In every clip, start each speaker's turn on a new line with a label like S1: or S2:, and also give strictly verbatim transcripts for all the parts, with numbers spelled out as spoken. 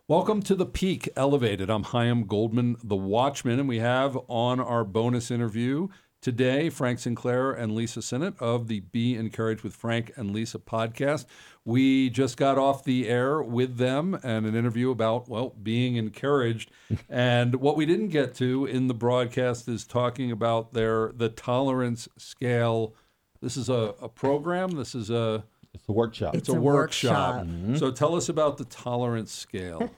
S1: Welcome to The Peak Elevated. I'm Chaim Goldman, the Watchman, and we have on our bonus interview today Frank Sinclair and Lisa Sinnott of the Be Encouraged with Frank and Lisa podcast. We just got off the air with them and an interview about, well, being encouraged. And what we didn't get to in the broadcast is talking about their the tolerance scale. This is a, a program. This is a...
S2: It's a workshop.
S1: It's,
S3: It's
S1: a,
S3: a
S1: workshop.
S3: workshop.
S1: Mm-hmm. So tell us about the tolerance scale.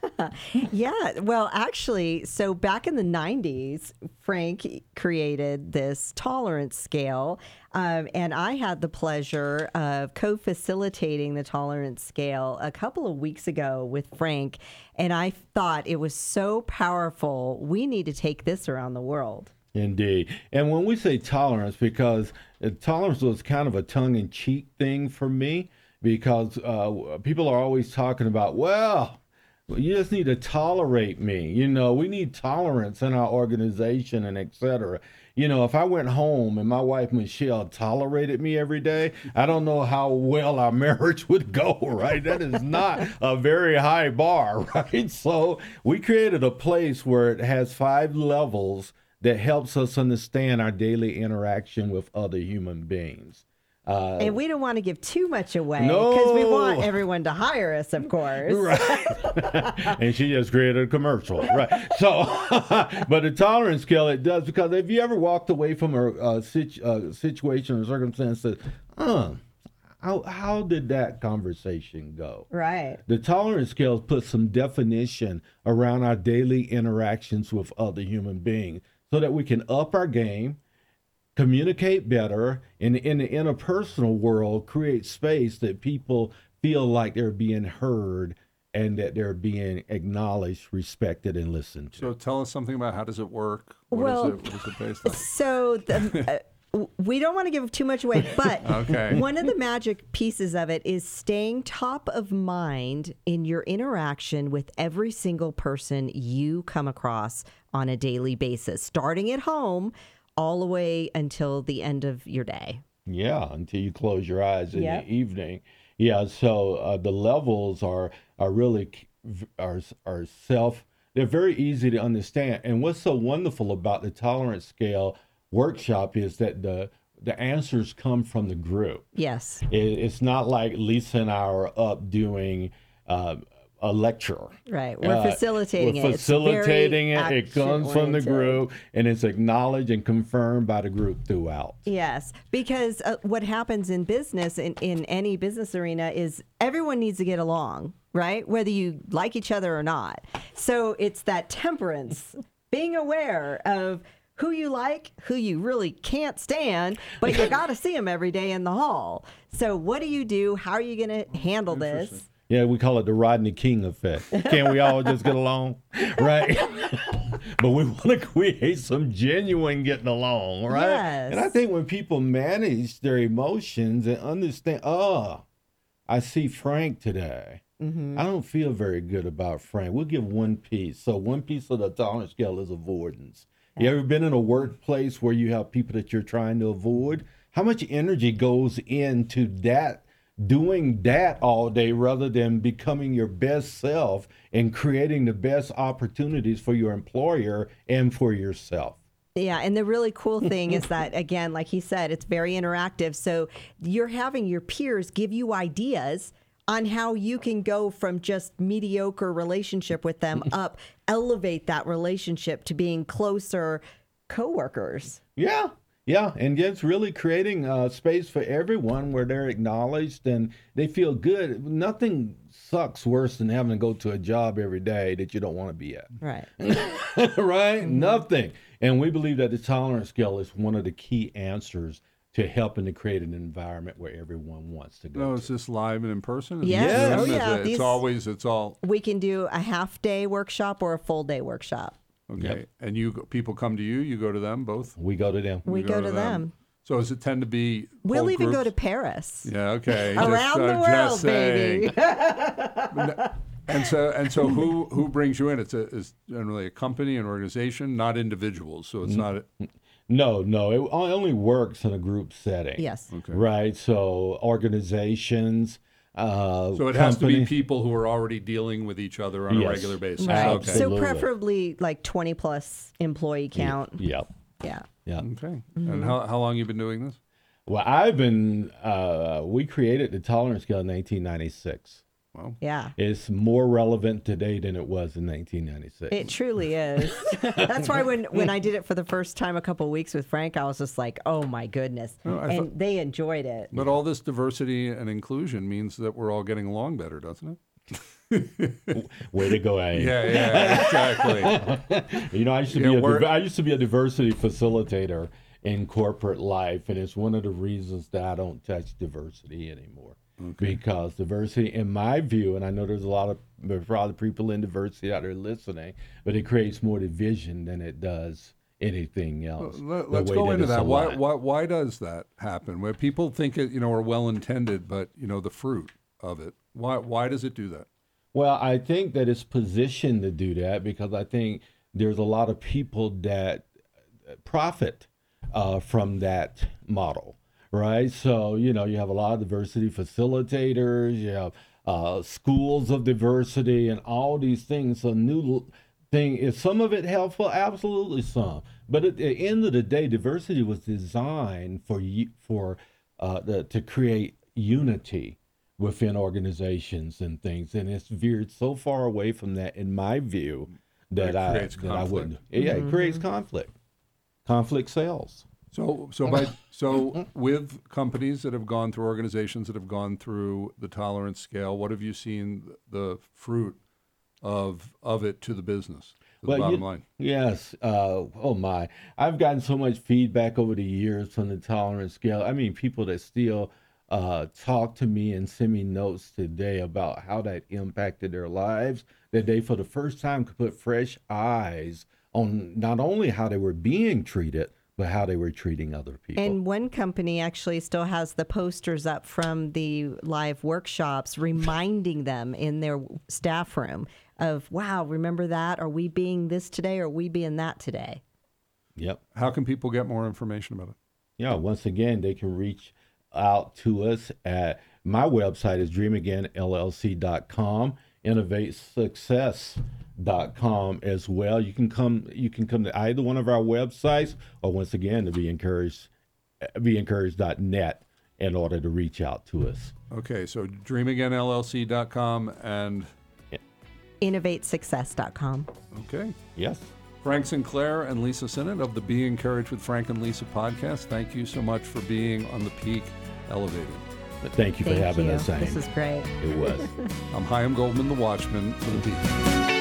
S3: Yeah, well, actually, so back in the nineties, Frank created this tolerance scale, um, and I had the pleasure of co-facilitating the tolerance scale a couple of weeks ago with Frank, and I thought it was so powerful. We need to take this around the world.
S2: Indeed. And when we say tolerance, because uh, tolerance was kind of a tongue-in-cheek thing for me, because uh, people are always talking about, well, you just need to tolerate me. You know, we need tolerance in our organization and et cetera. You know, if I went home and my wife, Michelle, tolerated me every day, I don't know how well our marriage would go, right? That is not a very high bar, right? So we created a place where it has five levels that helps us understand our daily interaction with other human beings. Uh,
S3: And we don't want to give too much away
S2: No.
S3: because we want everyone to hire us, of course.
S2: Right. And she just created a commercial. Right. So, but the tolerance scale, it does, because if you ever walked away from a, a, situ, a situation or circumstance that, uh, how, how did that conversation go?
S3: Right.
S2: The tolerance scale puts some definition around our daily interactions with other human beings so that we can up our game, communicate better, and in the interpersonal world, create space that people feel like they're being heard and that they're being acknowledged, respected, and listened to.
S1: So tell us something about how does it work? What
S3: Well,
S1: is it, what is it based on?
S3: So the, uh, we don't want to give too much away, but
S1: Okay.
S3: one of the magic pieces of it is staying top of mind in your interaction with every single person you come across on a daily basis, starting at home all the way until the end of your day.
S2: Yeah, until you close your eyes in
S3: Yep.
S2: the evening. Yeah, so uh, the levels are are really k- are are self. They're very easy to understand. And what's so wonderful about the tolerance scale workshop is that the the answers come from the group.
S3: Yes.
S2: It, it's not like Lisa and I are up doing uh, a lecture.
S3: Right. We're
S2: Uh,
S3: facilitating
S2: we're
S3: it. It's very
S2: facilitating it. It comes from the
S3: action-oriented.
S2: group, and it's acknowledged and confirmed by the group throughout.
S3: Yes, because uh, what happens in business, in, in any business arena, is everyone needs to get along, right? Whether you like each other or not. So it's that temperance, being aware of who you like, who you really can't stand, but you got to see them every day in the hall. So what do you do? How are you going to handle this?
S2: Yeah, we call it the Rodney King effect. Can't we all just get along? Right? But we want to create some genuine getting along, right?
S3: Yes.
S2: And I think when people manage their emotions and understand, oh, I see Frank today.
S3: Mm-hmm.
S2: I don't feel very good about Frank. We'll give one piece. So one piece of the tolerance scale is avoidance. You ever been in a workplace where you have people that you're trying to avoid? How much energy goes into that, doing that all day rather than becoming your best self and creating the best opportunities for your employer and for yourself?
S3: Yeah, and the really cool thing is that, again, like he said, it's very interactive. So you're having your peers give you ideas on how you can go from just mediocre relationship with them up, elevate that relationship to being closer coworkers.
S2: Yeah. Yeah, and it's really creating a space for everyone where they're acknowledged and they feel good. Nothing sucks worse than having to go to a job every day that you don't want to be at.
S3: Right.
S2: Right? Nothing. And we believe that the tolerance scale is one of the key answers to helping to create an environment where everyone wants to go.
S1: No,
S2: to.
S1: is this live and in person? Is
S3: Yes.
S1: it Zoom?
S3: Oh,
S1: Is
S3: yeah.
S1: it-
S3: These-
S1: It's always, it's all,
S3: We can do a half day workshop or a full day workshop.
S1: okay.
S2: Yep.
S1: And you, people come to you, you go to them both?
S2: We go to them.
S3: We
S1: You
S3: go, to them.
S1: So does it tend to be
S3: We'll
S1: whole
S3: even go
S1: groups?
S3: to Paris.
S1: Yeah, okay.
S3: Around
S1: Just,
S3: the
S1: uh,
S3: world,
S1: just saying.
S3: baby.
S1: And so, and so, who who brings you in? It's a it's generally a company, an organization, not individuals. So it's not.
S2: No, no, it only works in a group setting.
S3: Yes.
S1: Okay.
S2: Right. So organizations, uh,
S1: So it has to be
S2: company.
S1: people who are already dealing with each other on a
S2: Yes.
S1: regular basis.
S3: Right.
S1: Okay.
S3: So
S2: Absolutely.
S3: preferably like twenty plus employee count.
S2: Yeah,
S3: Yeah.
S2: yeah.
S1: Okay.
S3: Mm-hmm.
S1: And how, how long you been doing this?
S2: Well, I've been. Uh, we created the tolerance scale in nineteen ninety-six.
S1: Well,
S3: Yeah.
S2: It's more relevant today than it was in nineteen ninety-six.
S3: It truly is. That's why when, when I did it for the first time a couple of weeks with Frank, I was just like, oh my goodness.
S1: Oh, I
S3: and
S1: thought-
S3: they enjoyed it.
S1: but all this diversity and inclusion means that we're all getting along better, doesn't it?
S2: Way to go, Abe.
S1: Yeah, yeah, exactly.
S2: You know, I used to
S1: Yeah,
S2: be a
S1: we're-
S2: div- I used to be a diversity facilitator in corporate life, and it's one of the reasons that I don't touch diversity anymore. Because diversity, in my view, and I know there's a lot of there's a lot of people in diversity out there listening, but it creates more division than it does anything else.
S1: Let,
S2: the
S1: us
S2: way
S1: go into
S2: it's
S1: that. Why,
S2: aligned.
S1: why, why does that happen? Where people think it, you know, are well intended, but you know, the fruit of it. Why, why does it do that?
S2: Well, I think that it's positioned to do that because I think there's a lot of people that profit uh, from that model, right? So, you know, you have a lot of diversity facilitators, you have uh, schools of diversity, and all these things. So, new thing is some of it helpful, absolutely some. But at the end of the day, diversity was designed for you for uh, the, to create unity within organizations and things, and it's veered so far away from that, in my view, that
S1: It
S2: I
S1: creates
S2: that I
S1: conflict.
S2: wouldn't. Yeah, it creates conflict. Conflict sells.
S1: So, so by so with companies that have gone through, organizations that have gone through the tolerance scale, what have you seen the fruit of of it to the business, to the
S2: Well,
S1: bottom
S2: you-
S1: line?
S2: Yes. Uh, oh my! I've gotten so much feedback over the years from the tolerance scale. I mean, people that still uh, talk to me and send me notes today about how that impacted their lives. That they, for the first time, could put fresh eyes on not only how they were being treated, but how they were treating other people.
S3: And one company actually still has the posters up from the live workshops reminding them in their staff room of, wow, remember that? Are we being this today? Or are we being that today?
S2: Yep.
S1: How can people get more information about it?
S2: Yeah, once again, they can reach out to us at my website is dream again L L C dot com, innovate success dot com as well. You can come you can come to either one of our websites, or once again to be encouraged be encouraged dot net in order to reach out to us.
S1: Okay, so dream again L L C dot com and
S3: innovate success dot com.
S1: okay.
S2: Yes.
S1: Frank Sinclair and Lisa Sinnott of the Be Encouraged with Frank and Lisa podcast. Thank you so much for being on the Peak Elevated.
S2: Thank you for
S3: Thank
S2: having
S3: you.
S2: us, Aim.
S3: This is great.
S2: It was.
S1: I'm Chaim Goldman, the Watchman for the Peak.